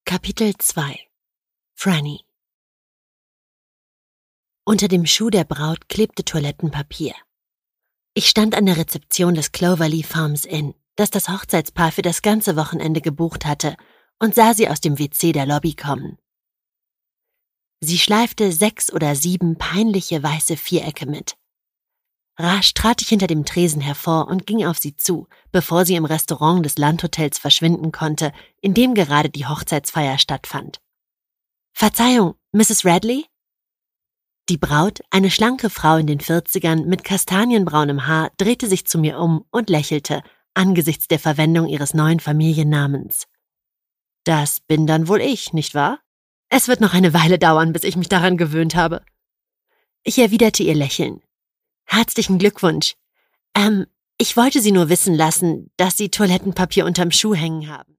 Kapitel 2 Franny. Unter dem Schuh der Braut klebte Toilettenpapier. Ich stand an der Rezeption des Cloverleaf Farms Inn, das das Hochzeitspaar für das ganze Wochenende gebucht hatte, und sah sie aus dem WC der Lobby kommen. Sie schleifte 6 oder 7 peinliche weiße Vierecke mit. Rasch trat ich hinter dem Tresen hervor und ging auf sie zu, bevor sie im Restaurant des Landhotels verschwinden konnte, in dem gerade die Hochzeitsfeier stattfand. »Verzeihung, Mrs. Radley?« Die Braut, eine schlanke Frau in den 40ern mit kastanienbraunem Haar, drehte sich zu mir um und lächelte, angesichts der Verwendung ihres neuen Familiennamens. »Das bin dann wohl ich, nicht wahr? Es wird noch eine Weile dauern, bis ich mich daran gewöhnt habe.« Ich erwiderte ihr Lächeln. »Herzlichen Glückwunsch. Ich wollte Sie nur wissen lassen, dass Sie Toilettenpapier unterm Schuh hängen haben.«